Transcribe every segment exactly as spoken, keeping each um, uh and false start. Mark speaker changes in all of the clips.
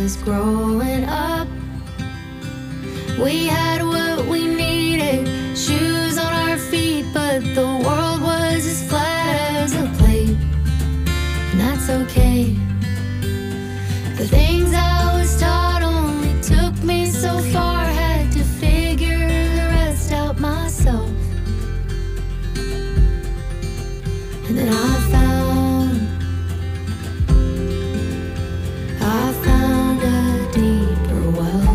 Speaker 1: was growing up. We had what we needed, shoes on our feet, but the world was as flat as a plate. And that's okay. The things I was taught only took me so far, had to figure the rest out myself. And then I found, I found a deeper well.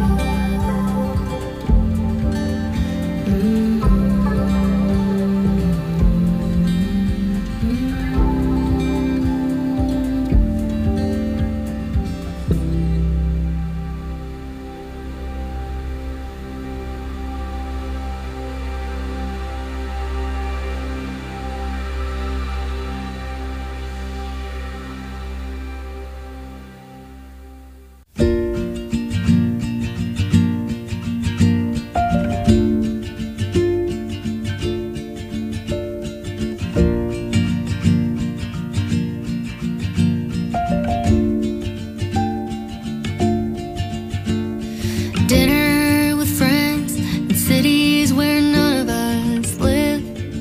Speaker 1: Dinner with friends in cities where none of us live.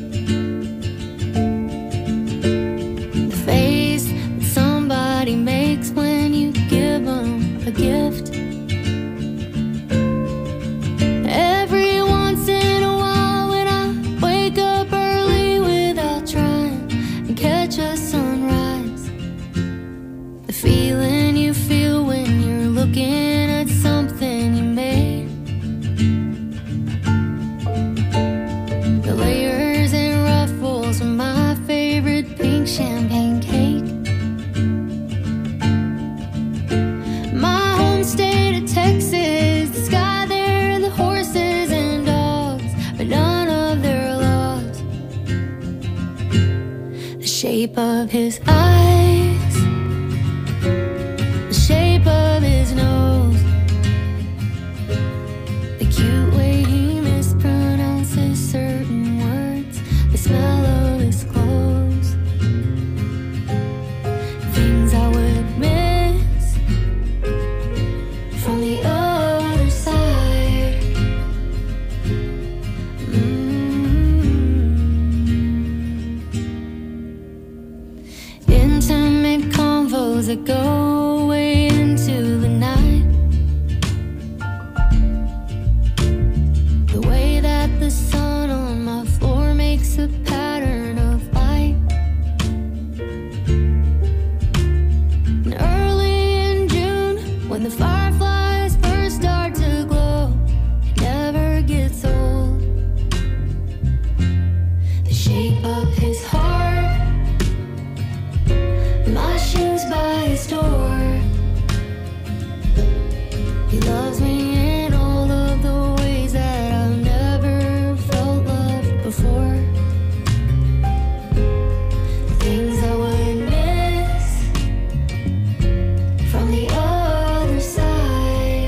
Speaker 1: The face that somebody makes when you give them a gift. Every once in a while when I wake up early without trying and catch a sunrise, the feeling you feel when you're looking at something you made. The layers and ruffles are my favorite pink champagne cake. My home state of Texas, the sky there, the horses and dogs, but none of their laws. The shape of his eyes, the shape of his nose, the cute way he mispronounces certain words, the smell of his clothes, things I would miss from the other side. Mm. Intimate convos that go way into the night. The way that the sun on my floor makes a pattern of light. And early in June, when the fireflies first start to glow, it never gets old. The shape of his heart, my shoes by his door. He loves me in all of the ways that I've never felt loved before. Things I would miss from the other side.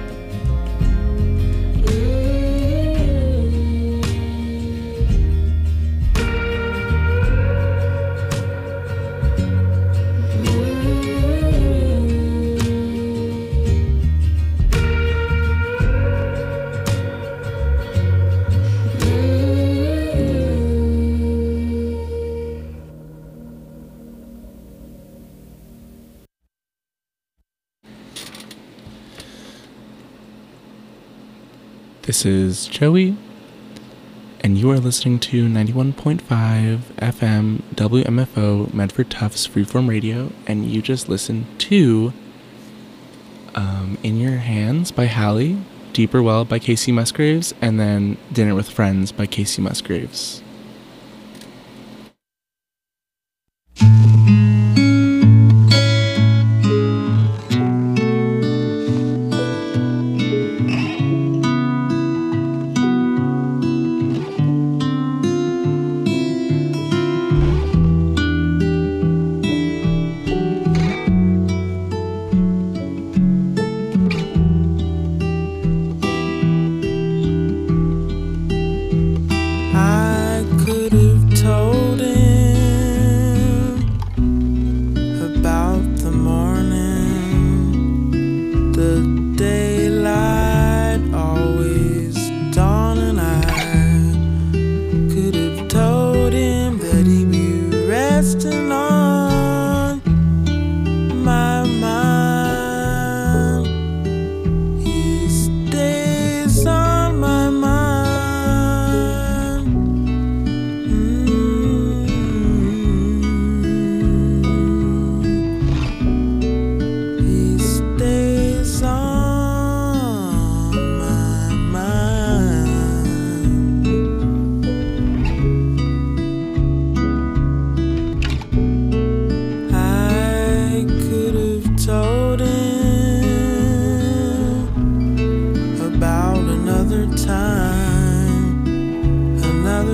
Speaker 2: This is Joey, and you are listening to ninety-one point five F M W M F O Medford Tufts Freeform Radio, and you just listened to um, In Your Hands by Hallie, Deeper Well by Casey Musgraves, and then Dinner with Friends by Casey Musgraves.
Speaker 3: I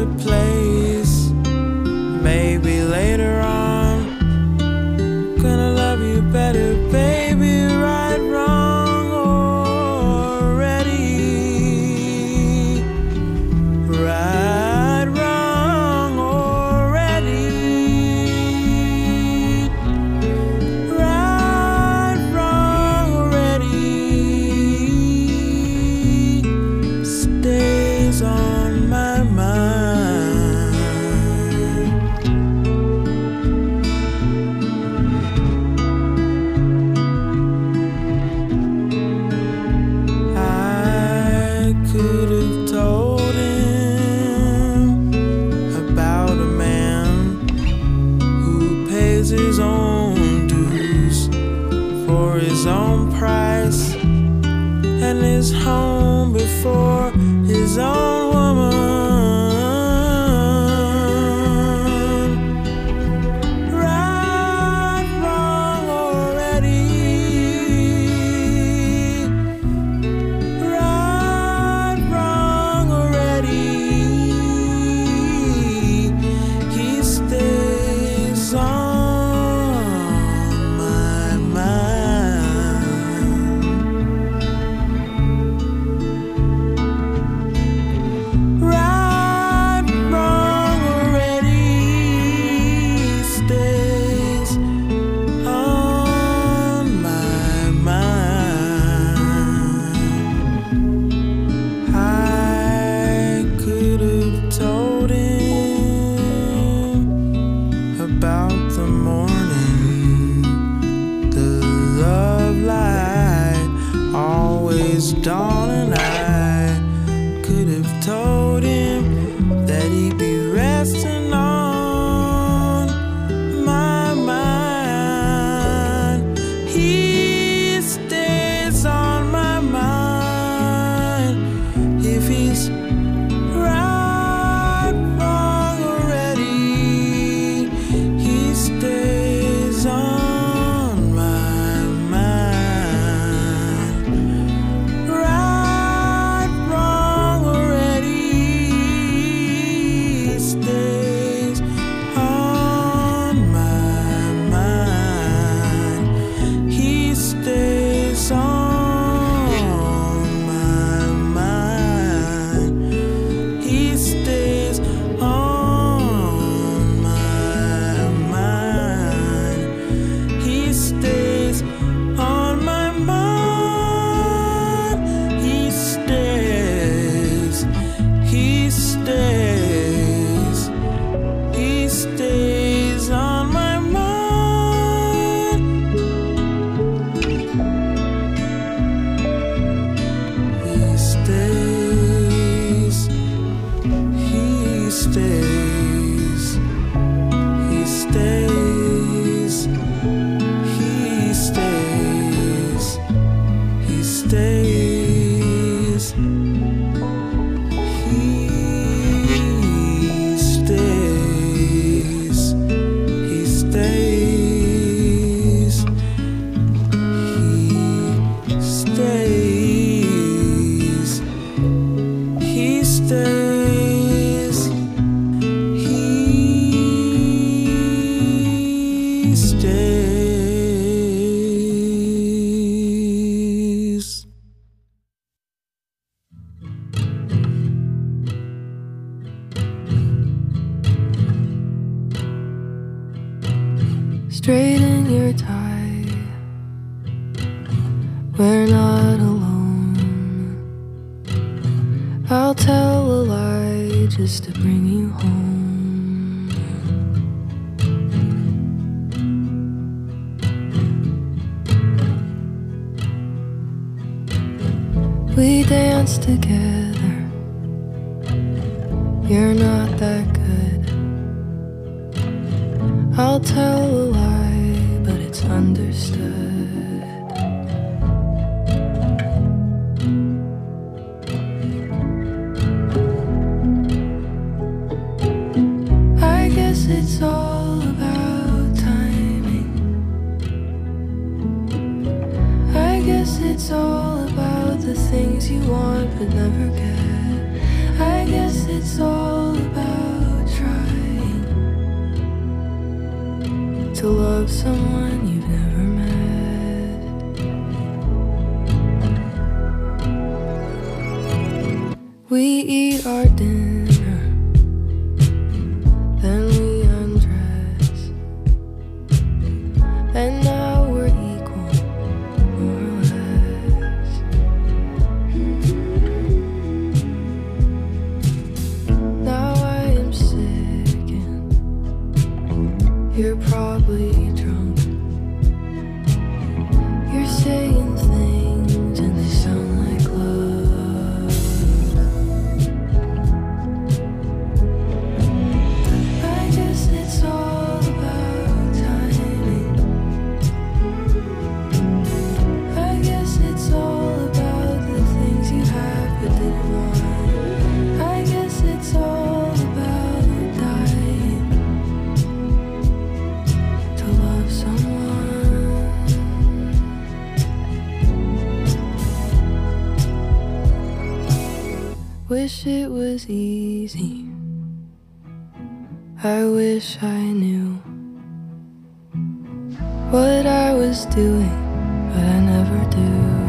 Speaker 3: better place. Maybe later on, gonna love you better, baby. Right, wrong, or ready. Right, wrong, or ready. Right, wrong, or ready. Stays on my mind. I could have told him about a man who pays his own dues for his own price and his home before his own woman. Right, wrong, or ready. Right, wrong, or ready. He stays on my mind. Right, wrong, or ready. Stays on my mind. I could have told him about the morning, the love light always dawning. I could have told him that he'd be resting on my mind. He stays on my mind. If he's right, wrong, or ready, he stays on my mind. Right, wrong, or ready, stays on my mind. He stays on my mind. He stays on my mind. He stays on my mind. He stays. He stays. He stays on my mind. He stays. He stays. He stays. He stays. He stays. He stays. He stays. He stays. He stays. He stays.
Speaker 4: Straighten your tie. We're not alone. I'll tell a lie just to bring you home. We dance together. You're not that good. I'll tell a lie, but it's understood. I guess it's all about timing. I guess it's all about the things you want but never get. I guess it's all about to love someone you've never met. We eat our dinner, then we undress, and now we're equal, more or less. Now I am sick and you're probably drunk. You're saying things and they sound like love. I guess it's all about timing. I guess it's all about the things you have but didn't want. I guess it's all about dying to love someone. Wish it was easy. I wish I knew what I was doing, but I never do.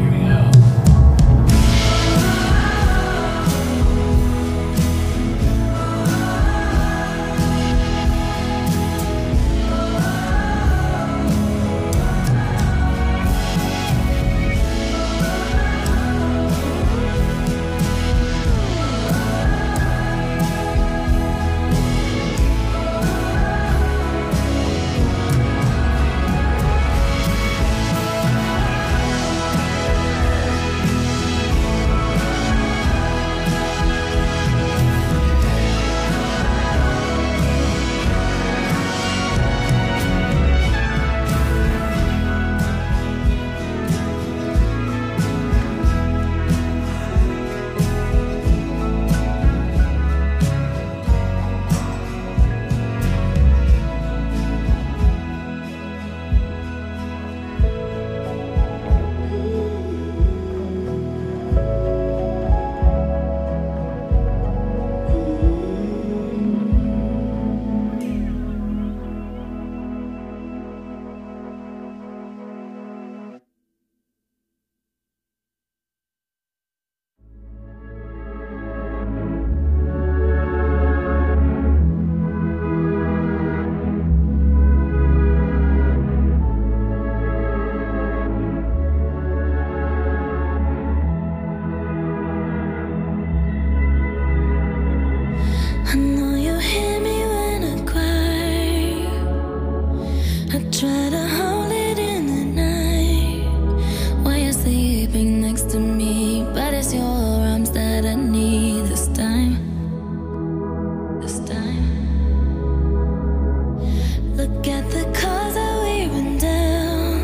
Speaker 1: I know you hear me when I cry. I try to hold it in the night while you're sleeping next to me, but it's your arms that I need this time. This time. Look at the cars that we run down.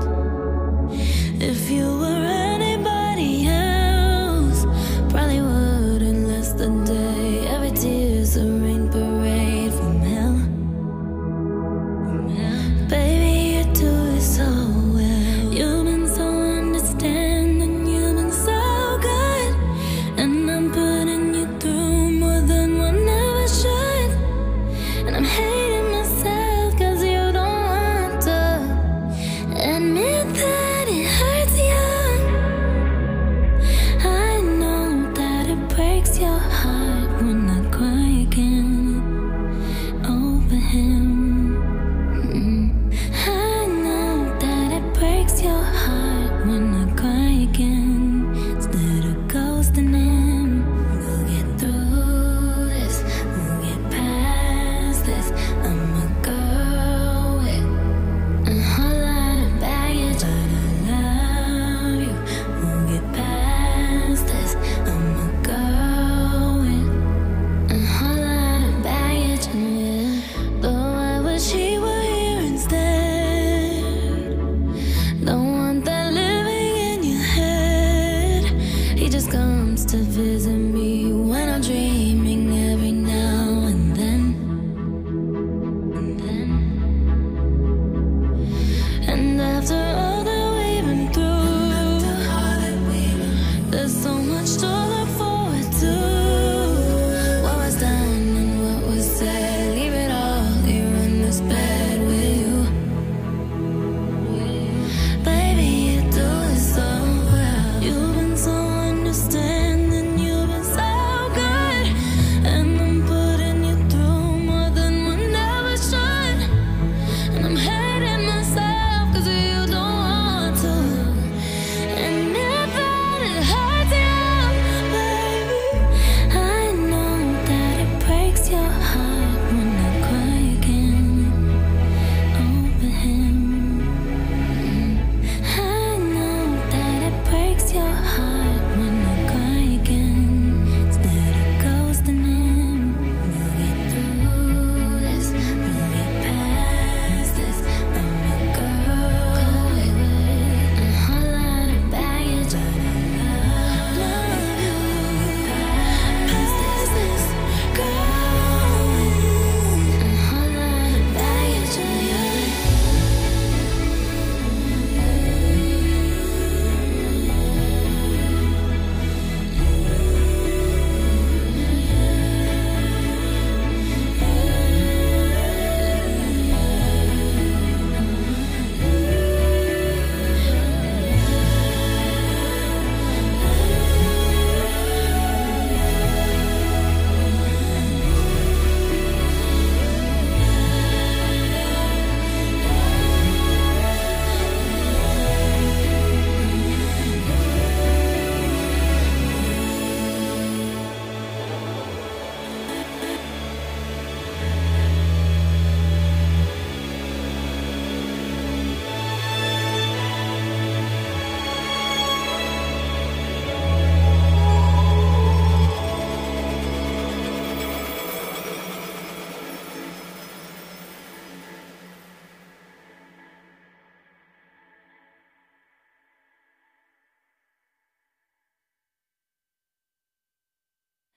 Speaker 1: If you were anybody else, probably wouldn't last a day. Every tear's a rain parade from hell. From hell. Baby, you do it so well. You've been so understanding, you've been so good, and I'm putting you through more than one ever should. And I'm hating myself 'cause you don't want to admit that it hurts you. I know that it breaks your heart when I cry again over him. Mm. I know that it breaks your heart when I cry again instead of ghosting him. We'll get through this, we'll get past this. I'm a girl with a whole lot of baggage, but I love you. We'll get past this. I'm a girl with a whole lot of baggage, yeah. But I wish he were here instead. Don't want that living in your head. He just comes to visit me when I'm dreaming every now and then. And then. And after all that we've been through, there's so much to look forward to. What was done and what was said, leave it all here in this bed with you.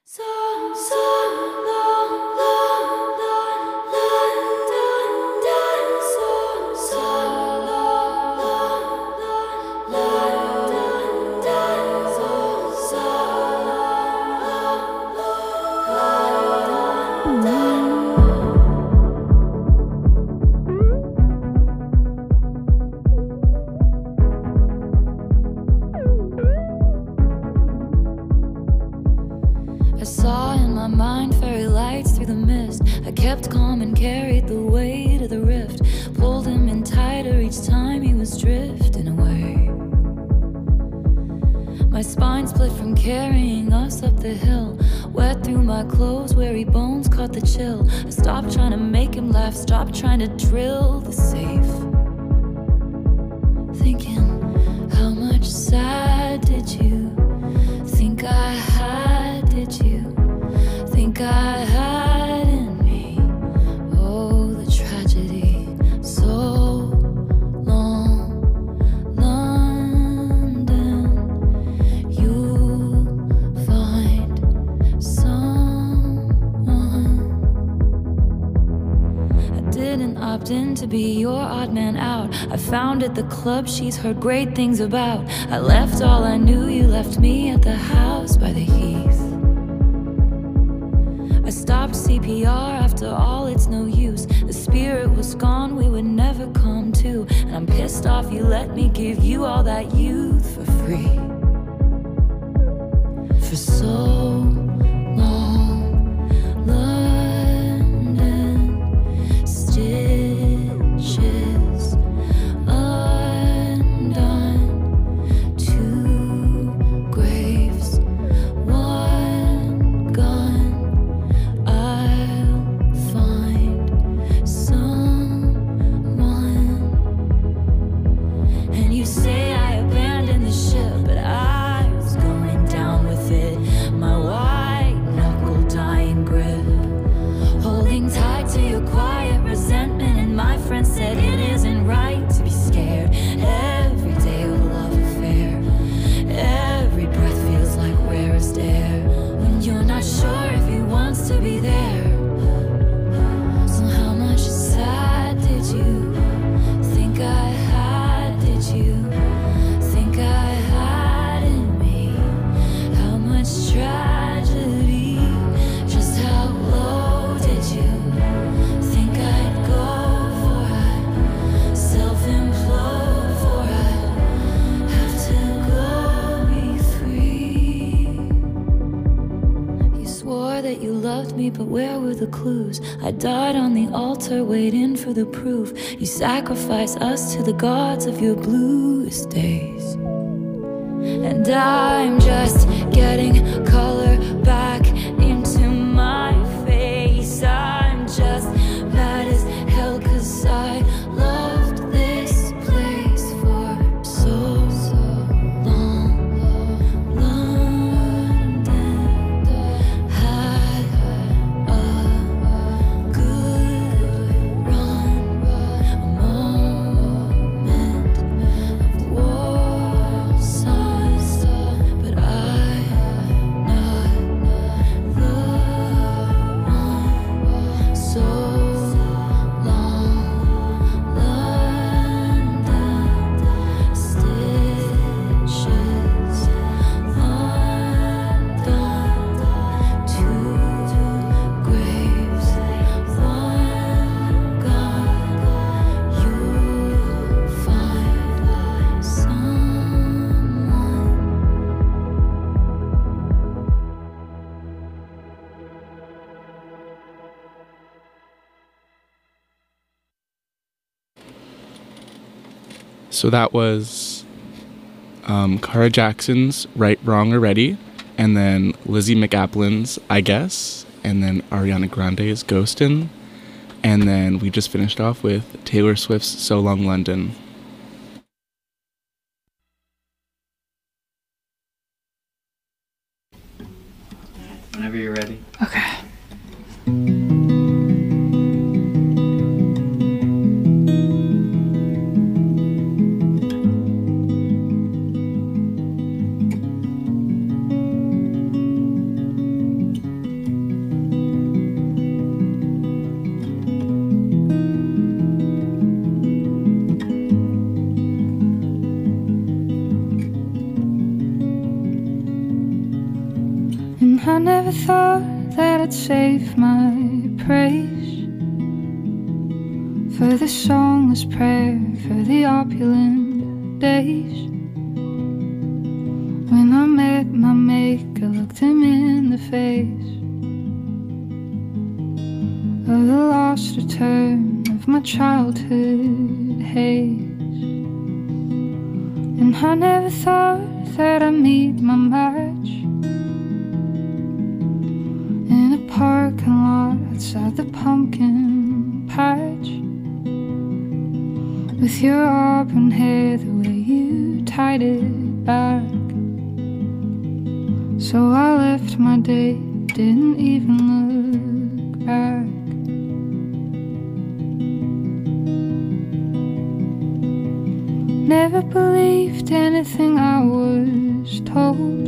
Speaker 5: I saw in my mind fairy lights through the mist. I kept calm and carried the weight of the rift. Pulled him in tighter each time he was drifting away. My spine split from carrying us up the hill. Wet through my clothes, weary bones caught the chill. I stopped trying to make him laugh, stopped trying to drill the safe. Thinking, how much sad did you think I had? Did you think I had in me? Oh, the tragedy. So long, London. You'll find someone. I didn't opt in to be your odd man out. I founded the club she's heard great things about. I left all I knew, you left me at the house by the heath. I stopped C P R after all, it's no use. The spirit was gone, we would never come to. And I'm pissed off you let me give you all that youth for free. For so long, London, stitches undone, two graves, one gun. I'll find someone. And you say I abandoned the ship, but I was going down with it. My white knuckle dying grip, holding tight to your quiet resentment. And my friend said it isn't right to be scared. Every day a love affair, every breath feels like rarest air. When you're not sure if he wants to be there. So how much sad did you think I had? Did you think I had in me? How much tragedy? Just how low did you think I'd go for? I'd self-implode for I'd have to go be free. You swore that you loved me, but where were the clues? I died on the altar waiting for the proof. You sacrificed us to the gods of your bluest days. And I'm just getting color back into my face. I'm just mad as hell 'cause I loved this place for so long. London had a good run, a moment of war size, but I'm not the one. So long, London, stitches undone, two graves, one gun. You'll find someone.
Speaker 2: So that was um, Cara Jackson's Right, Wrong, or Ready, and then Lizzie McAplin's I Guess, and then Ariana Grande's Ghostin', and then we just finished off with Taylor Swift's So Long London.
Speaker 6: Whenever you're ready.
Speaker 5: Okay.
Speaker 4: I never thought that I'd save my praise for the songless prayer, for the opulent days when I met my maker, looked him in the face of the lost return of my childhood haze. And I never thought that I'd meet my match in a parking lot outside the pumpkin patch, with your auburn hair the way you tied it back. So I left my day, didn't even look back. Never believed anything I was told,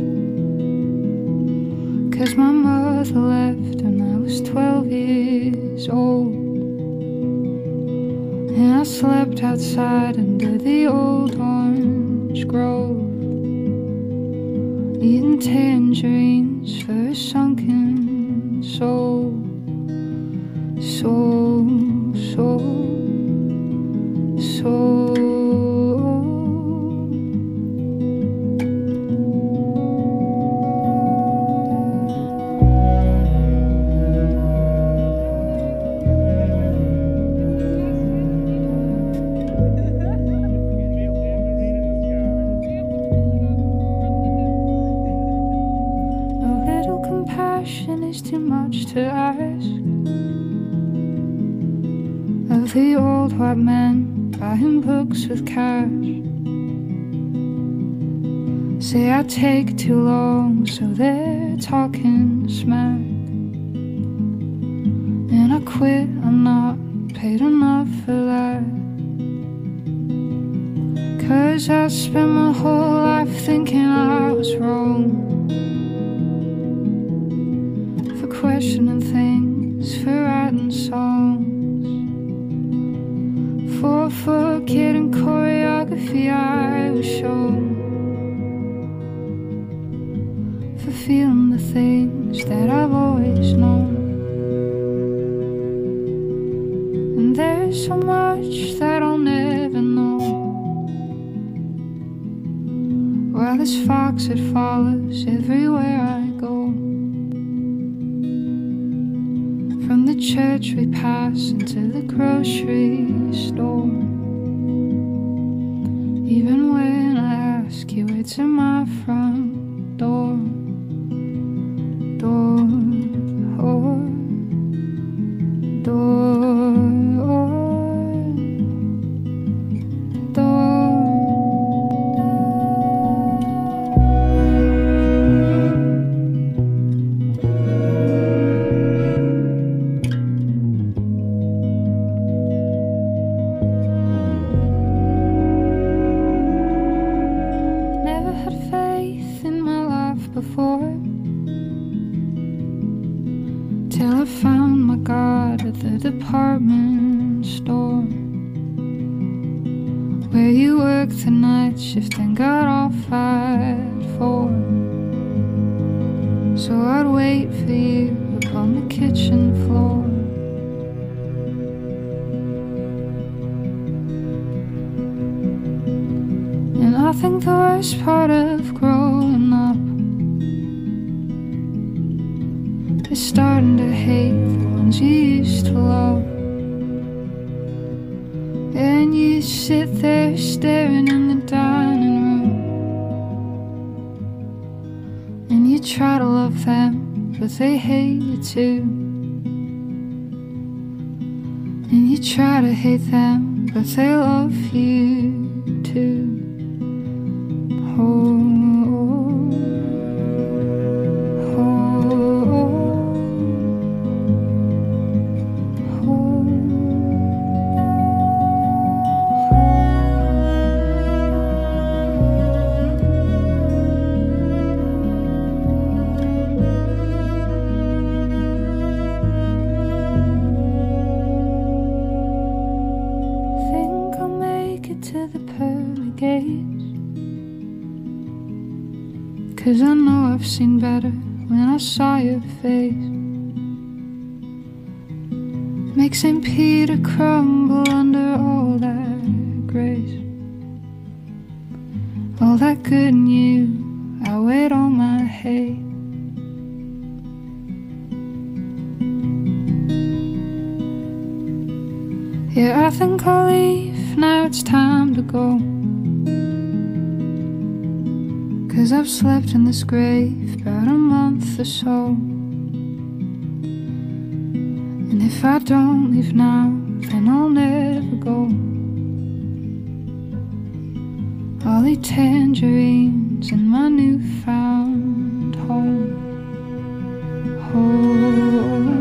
Speaker 4: 'cause my mother left when I was twelve years old. And I slept outside under the old orange grove, eating tangerines for a sunken soul. Soul, soul, soul. Too much to ask of the old white man buying books with cash. Say I take too long, so they're talking smack, and I quit, I'm not paid enough for that. 'Cause I spent my whole life thinking I was wrong, questioning things, for writing songs, for forgetting choreography I was shown, for feeling the things that I've always known. And there's so much that I'll never know, while this fox, it follows everywhere I go. From the church we pass into the grocery store, even when I ask you where to my front door. Door, or door, door. Before, till I found my God at the department store, where you worked the night shift and got off at four. So I'd wait for you upon the kitchen floor. And I think the worst part of growing up is starting to hate the ones you used to love. And you sit there staring in the dining room, and you try to love them, but they hate you too. And you try to hate them, but they love you too. Oh. To the pearly gates, 'cause I know I've seen better when I saw your face. Make Saint Peter crumble under all that grace. All that good in you outweighed all my hate. Yeah, I think I'll leave, now it's time to go. 'Cause I've slept in this grave about a month or so. And if I don't leave now, then I'll never go. I'll eat tangerines in my newfound home. Home.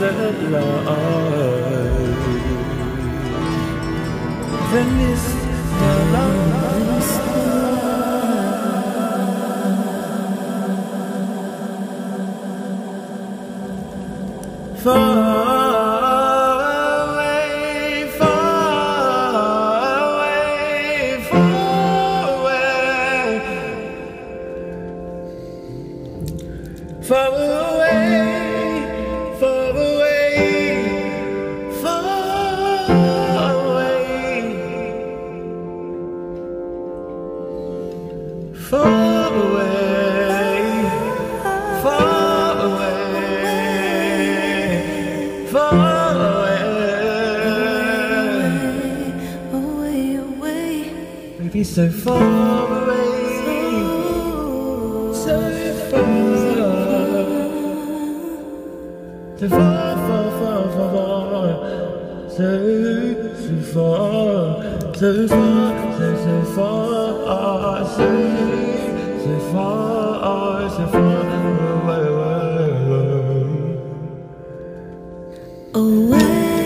Speaker 3: the light. Then it's the light. Far away, far away, far away, far away, far away, far away, far away, far away, far away,
Speaker 4: away, away.
Speaker 3: maybe so far away, so far, so far, far, far, far, far, so, so far, so far, so, so far, so, so far, so far away, away.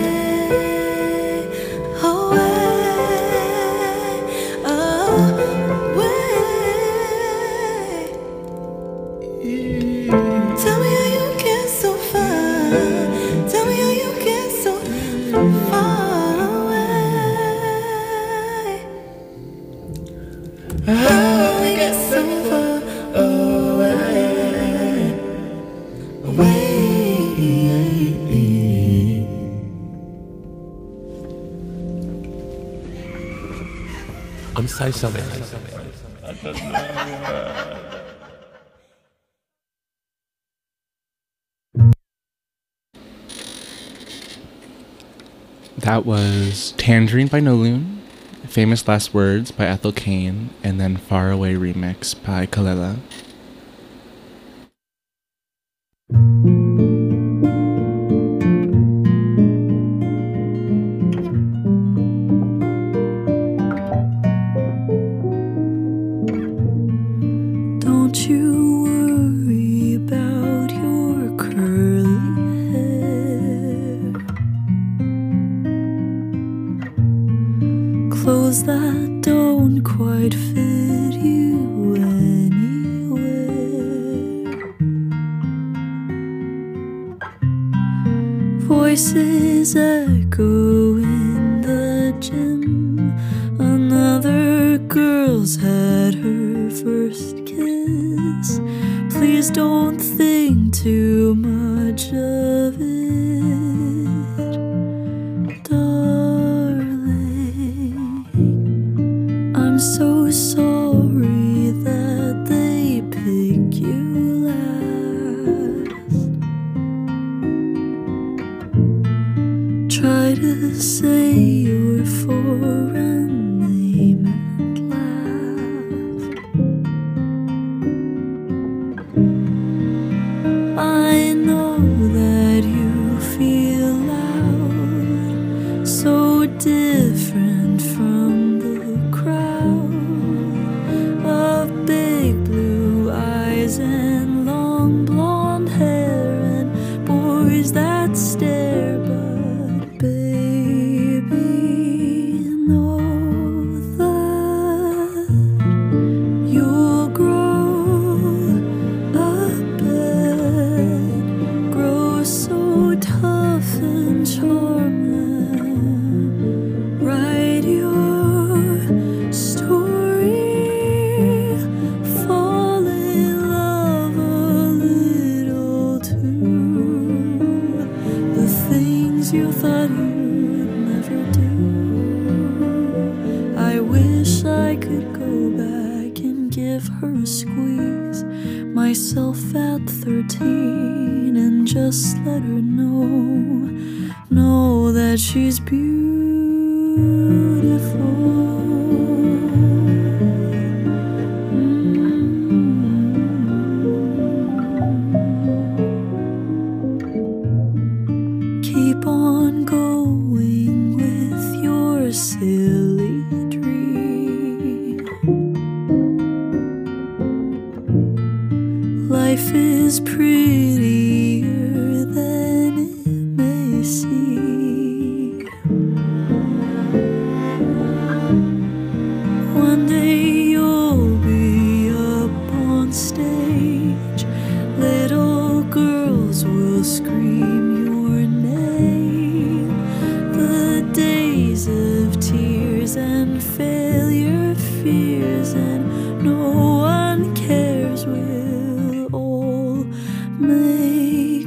Speaker 4: Tell me how you get so far. Tell me how you get so far away. How we get so far away, away.
Speaker 7: I'm so sorry.
Speaker 2: That was Tangerine by Nolune, Famous Last Words by Ethel Cain, and then Far Away Remix by Kalela.
Speaker 4: Don't you worry about your curly hair. Clothes that don't quite fit you anywhere. Voices echo in the gym. Another girl's had her first kiss. Please don't think too much of it, darling. I'm so sorry that they pick you last. Try to say you're foreign name at last. I know that you feel loud, so different from the crowd of big blue eyes and long blonde hair and boys that stare. But baby, know that you'll grow up and grow so tough and charming. Write your story, fall in love a little too. The things you thought you'd never do. I wish I could go back and give her a squeeze, myself at thirteen, and just let her know, know that she's beautiful. Keep on going with your silly dream. Life is prettier than it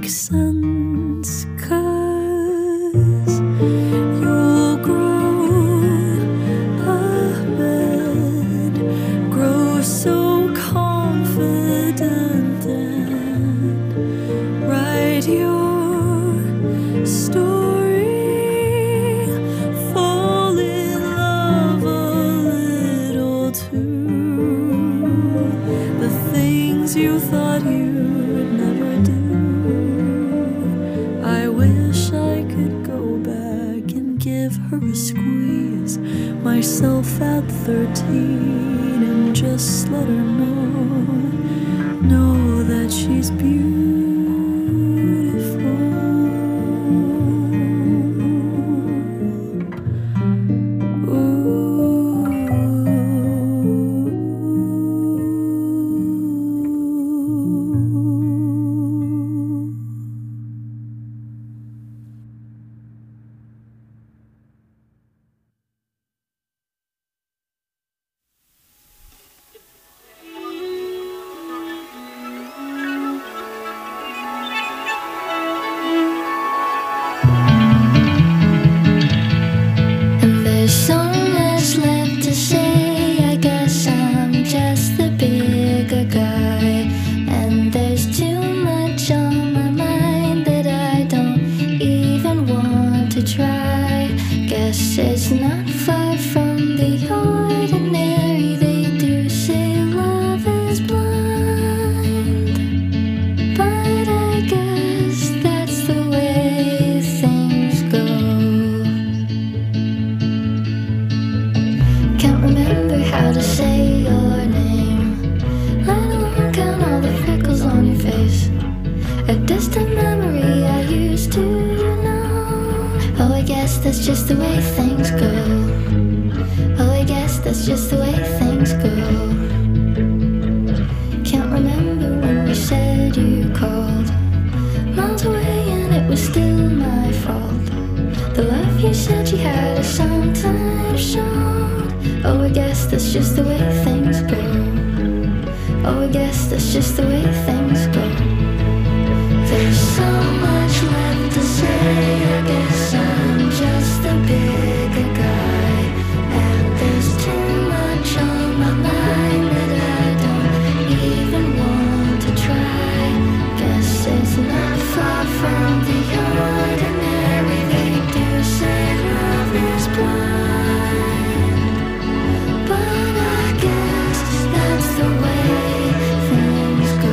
Speaker 4: sense, 'cause you'll grow up and grow so confident and write your story, fall in love a little too. The things you thought you'd never do. I wish I could go back and give her a squeeze, myself at thirteen, and just let her know, know that she's beautiful.
Speaker 1: And there's so much left to say. I guess I'm just the bigger guy. And there's too much on my mind that I don't even want to try. Guess it's not far from the ordinary. They do say love is blind, but I guess that's the way things go. Can't remember how to say your name, let alone count all the freckles on your face. A distant memory I used to know. Oh, I guess that's just the way things go. Oh, I guess that's just the way things go. Can't remember when you said you called, miles away and it was still my fault. The love you said you had is sometimes shown. Oh, I guess that's just the way things go. Oh, I guess that's just the way things go. There's so much left to say. I guess I'm just a bigger guy. And there's too much on my mind that I don't even want to try. Guess it's not far from the ordinary. They do say love is blind, but I guess that's the way things go.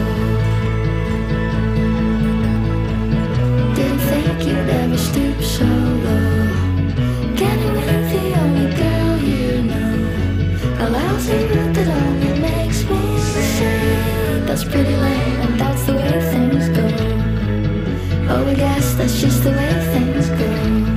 Speaker 1: Didn't think you'd ever stoop so low, getting with the only girl you know. A lousy route that only makes me sad. That's pretty lame, and that's the way things go. Oh, I guess that's just the way things go.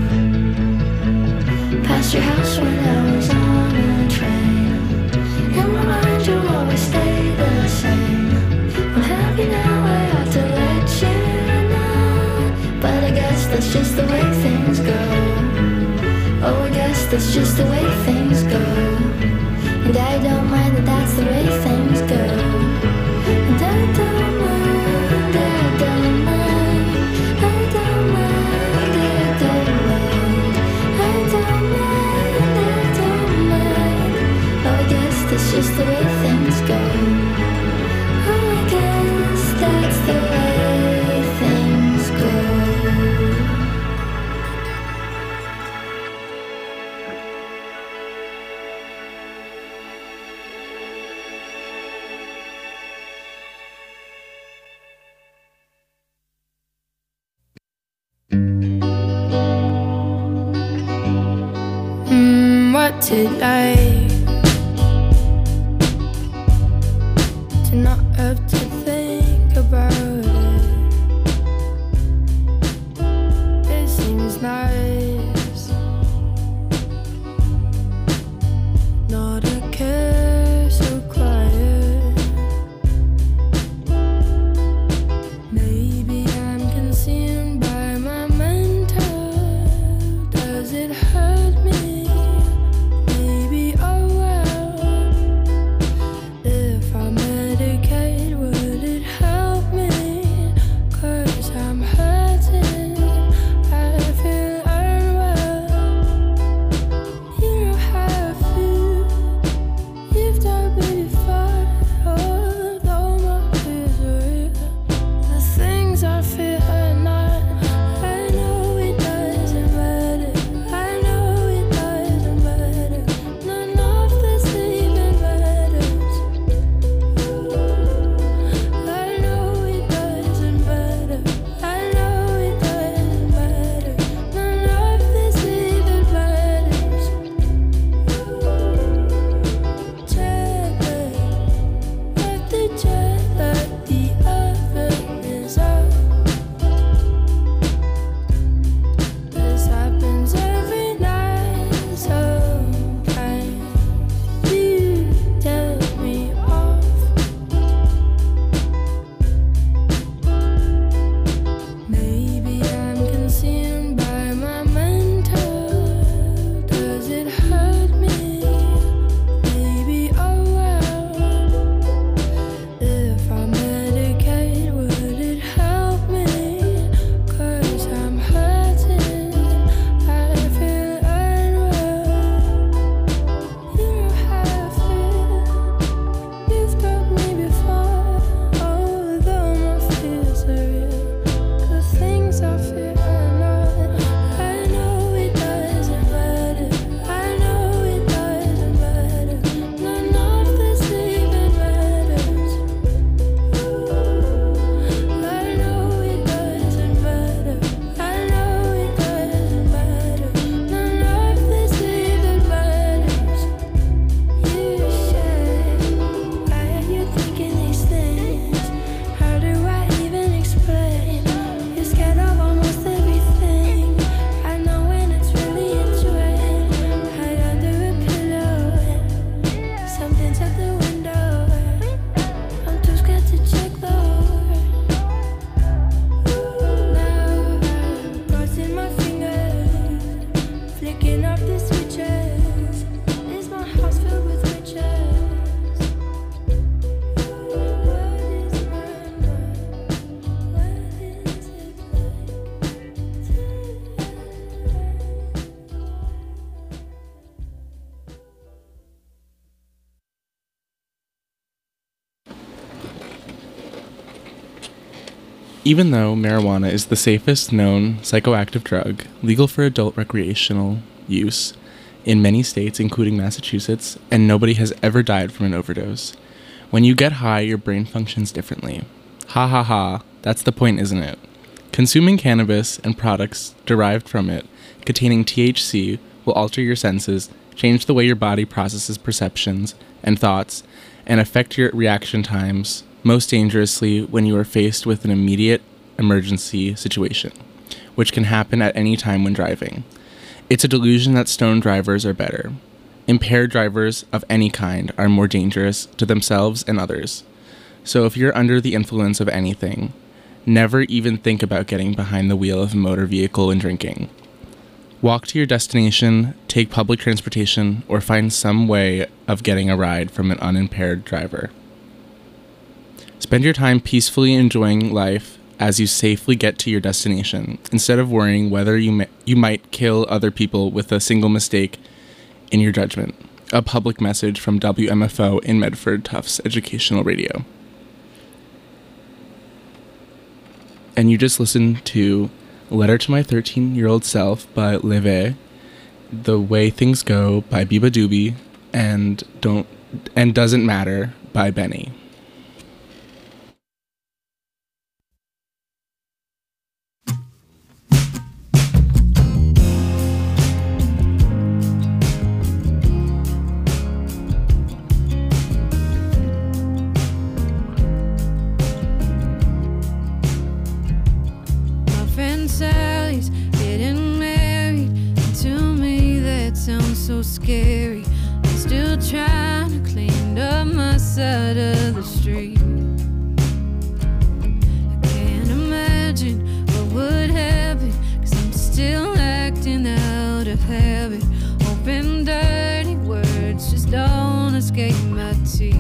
Speaker 1: Past your house when I was on a train. In my mind you'll always stay the same. I'm happy now, I ought to let you know, but I guess that's just the way things go. Oh, I guess that's just the way things go. And I don't mind that that's the way things go. And I don't mind, I don't mind, I don't mind, I don't mind, I don't mind, I don't mind. Oh, I guess that's just the way things go. Oh, I guess that's the way things go.
Speaker 7: Mm, what's it like to not have to think about it? It seems nice, not a care, so quiet. Maybe I'm consumed by my mental. Does it hurt me? Maybe all
Speaker 2: Even though marijuana is the safest known psychoactive drug, legal for adult recreational use in many states, including Massachusetts, and nobody has ever died from an overdose, when you get high, your brain functions differently. Ha ha ha, that's the point, isn't it? Consuming cannabis and products derived from it, containing T H C, will alter your senses, change the way your body processes perceptions and thoughts, and affect your reaction times, most dangerously when you are faced with an immediate emergency situation, which can happen at any time when driving. It's a delusion that stoned drivers are better. Impaired drivers of any kind are more dangerous to themselves and others. So if you're under the influence of anything, never even think about getting behind the wheel of a motor vehicle and drinking. Walk to your destination, take public transportation, or find some way of getting a ride from an unimpaired driver. Spend your time peacefully enjoying life as you safely get to your destination, instead of worrying whether you may, you might kill other people with a single mistake in your judgment. A public message from W M F O in Medford Tufts Educational Radio. And you just listened to Letter to My thirteen-Year-Old Self by Leve, The Way Things Go by Biba Doobie, and Don't and Doesn't Matter by Benny.
Speaker 7: Sally's getting married, and to me that sounds so scary. I'm still trying to clean up my side of the street. I can't imagine what would happen, 'cause I'm still acting out of habit. Hoping dirty words just don't escape my teeth.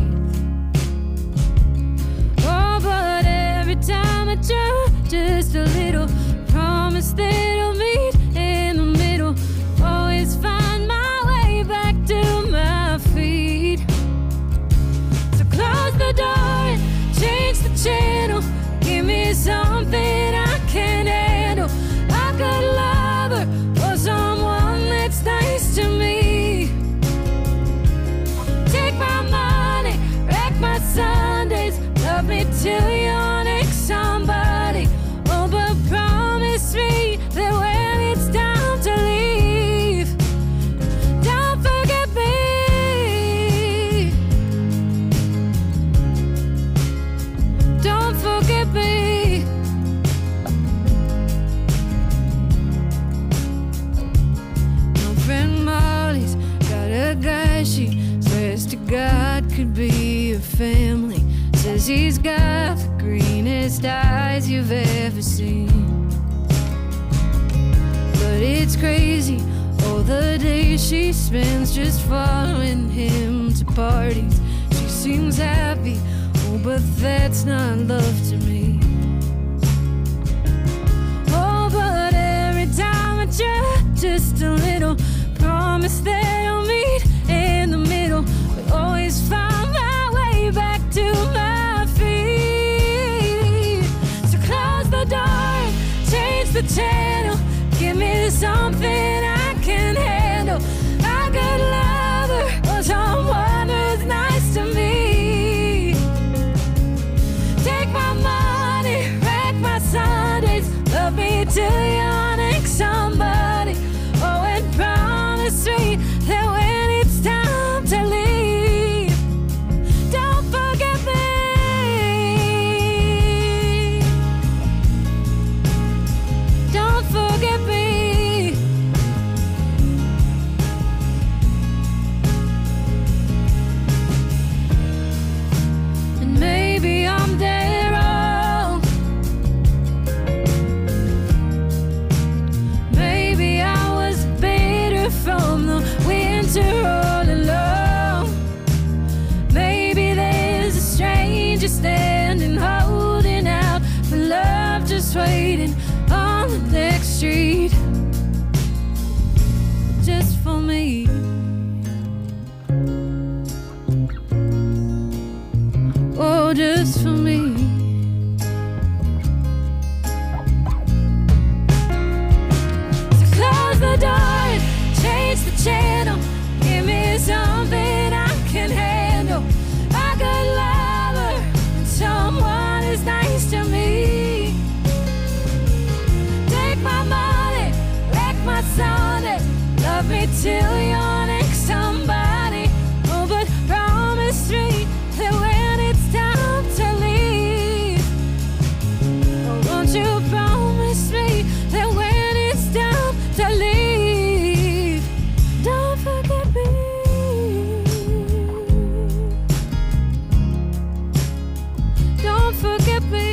Speaker 7: Oh, but every time I try just a little, promise that I'll meet in the middle. Always find my way back to my feet. So close the door and change the channel. Give me something I can handle. I could love her or someone that's nice to me. Take my money, wreck my Sundays. Love me till you're next somebody. Oh, but promise me that when it's time to leave, don't forget me. Don't forget me. My friend Molly's got a guy she swears to God could be a family. Says he's got the greenest eyes you've ever seen. But it's crazy, all the days she spends just following him to parties. She seems happy, oh, but that's not love to me. Oh, but every time I try just a little, promise that I'll meet in the middle. But always find my way back to my feet. So close the door, change the channel. Give me something I can handle. I could love her or someone who's nice to me. Take my money, wreck my Sundays. Love me till you're next somebody. Oh, and promise me that when it's time to leave, don't forget me. Don't forget me. And maybe I'm dead wrong. love me till your next somebody. Oh, but promise me that when it's time to leave, oh, won't you promise me that when it's time to leave, don't forget me. Don't forget me.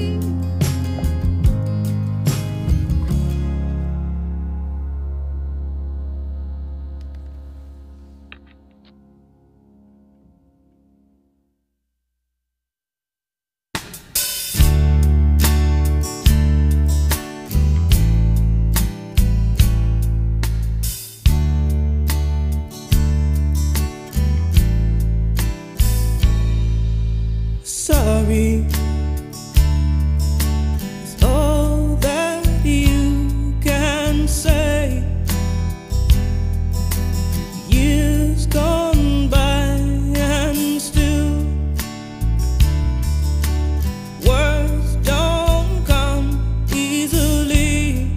Speaker 3: Sorry is all that you can say. Years gone by and still words don't come easily.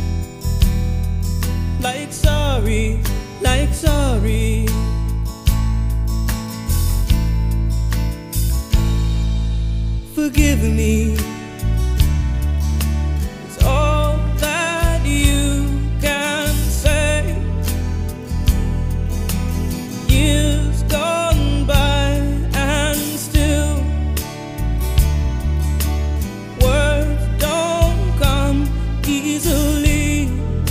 Speaker 3: Like sorry, like sorry. Forgive me, it's all that you can say. Years gone by and still words don't come easily.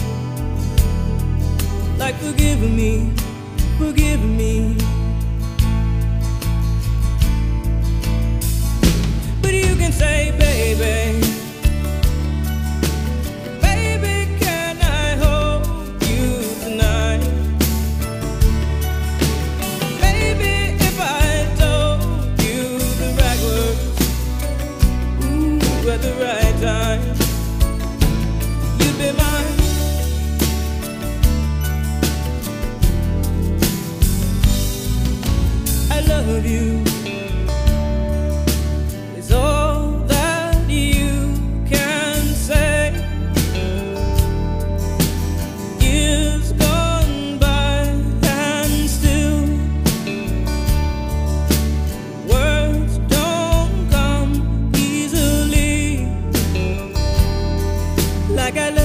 Speaker 3: Like forgive me, forgive me. Say, baby, baby, can I hold you tonight? Baby, if I told you the right words, ooh, at the right time, you'd be mine. I love you. Like I love